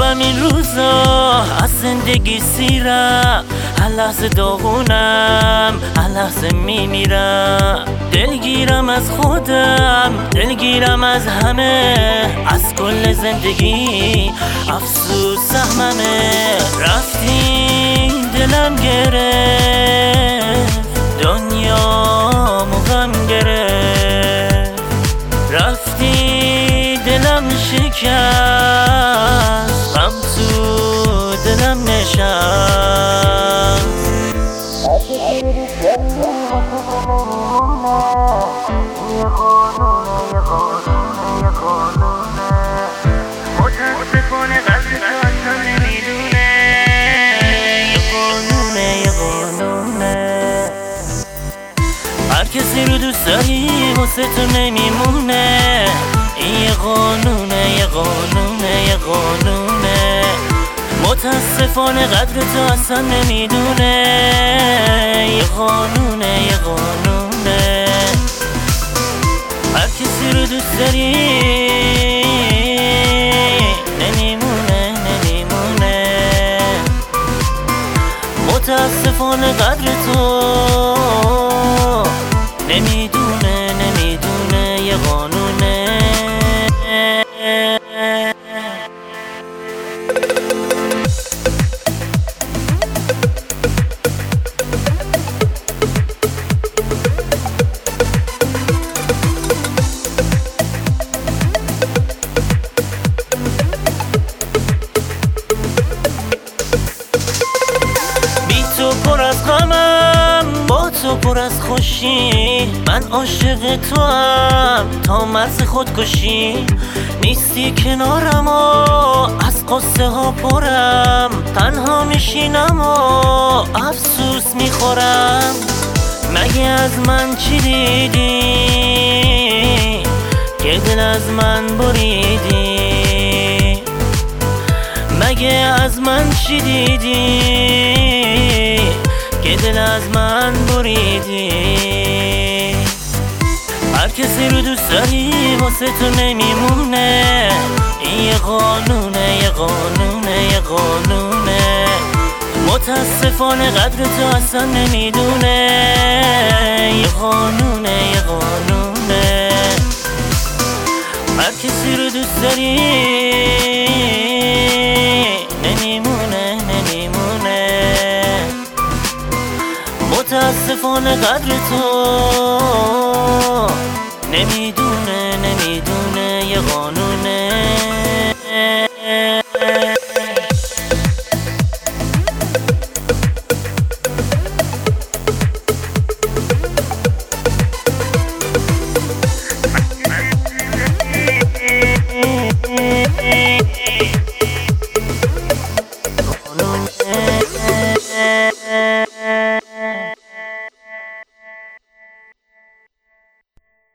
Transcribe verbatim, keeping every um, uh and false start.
خوابم این روزا از زندگی سیرم، هر لحظه داغونم، هر لحظه میمیرم. دلگیرم از خودم، دلگیرم از همه، از کل زندگی افسوس سهممه. رفتی دلم گرفت، دنیا غم گرفت. رفتی دلم شکست، غم تو دلم نشست. متاسفانه قلب تو اصلا نمیدونه، یه قانونه یه قانونه. هر کسی رو دوست داری واسه تو نمیمونه، یه قانونه یه قانونه یه قانونه. متاسفانه قدر تو اصلا نمیدونه، یه قانونه یه قانونه. هر کسی رو دوست داری نمیمونه نمیمونه. متاسفانه قدر تو نمیدونه نمیدونه، یه قانونه. بی تو پر از غمم، با تو پر از خوشی. من عاشق تو هم تا مرز خودکشی. نیستی کنارم و از قصه ها پرم، تنها میشینم و افسوس میخورم. مگه از من چی دیدی که دل از من بریدی؟ مگه از من چی دیدی که دل از من بریدی؟ هر کسی رو دوست داری واسه تو نمیمونه، یه قانونه یه قانونه یه قانونه. متاسفانه قدر تو اصلا نمیدونه، یه قانونه یه قانونه. هر کسی رو دوست داری نمیمونه نمیمونه. متاسفانه قدر تو نمیدونه نمیدونه، یه قانونه.